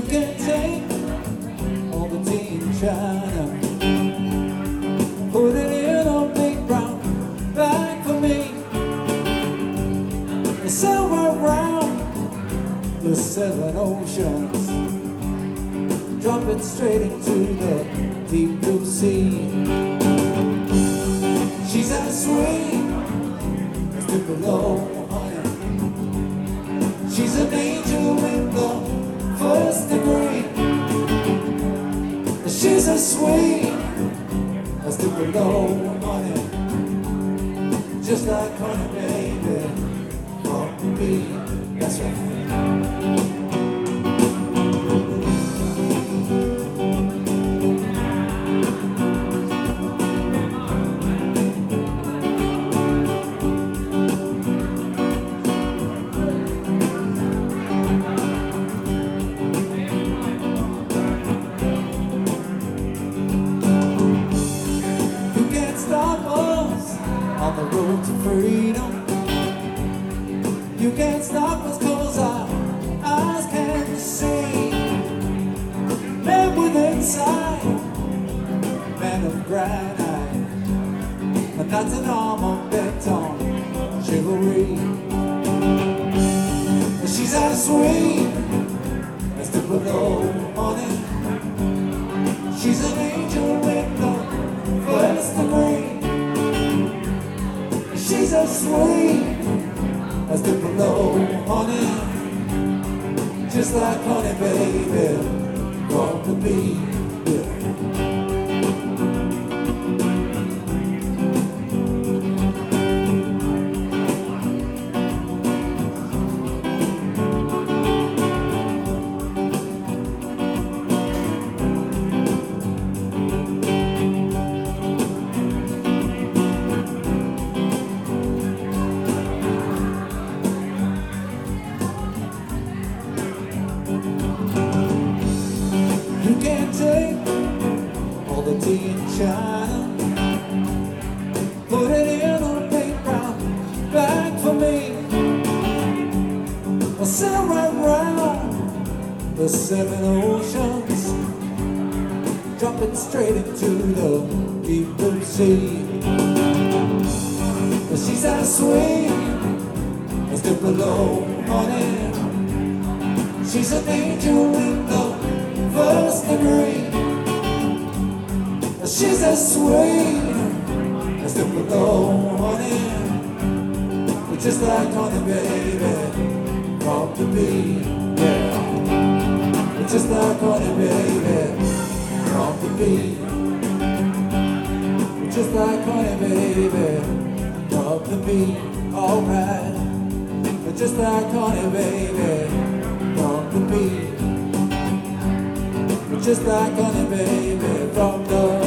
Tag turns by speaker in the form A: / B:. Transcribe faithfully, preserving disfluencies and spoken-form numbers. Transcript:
A: You can take all the tea in China, put it in a big brown bag for me, and somewhere around the seven oceans, drop it straight into the deep blue sea. She's as sweet as the below honey. She's an angel in the first degree. She's as sweet as the below honey, just like honey, baby, for me. That's right. On the road to freedom, you can't stop us 'cause our eyes can't see. Man with inside, man of granite, and that's an arm of beton chivalry. She's as sweet as the below honey. She's an angel with the first degree. She's as sweet as the below honey, just like honey, baby, from the bee. Yeah. You can't take all the tea in China, put it in a big brown bag for me, I'll sail right round the seven oceans, drop it straight into the deep blue sea. But she's as sweet as the below honey. She's an angel in the first degree. She's as sweet as the below honey, just like honey, baby, from the bee. Yeah, just like honey, baby, from the bee. Just like honey, baby, from the bee. Alright, just like honey, baby, from the bee. Just like honey, baby, from the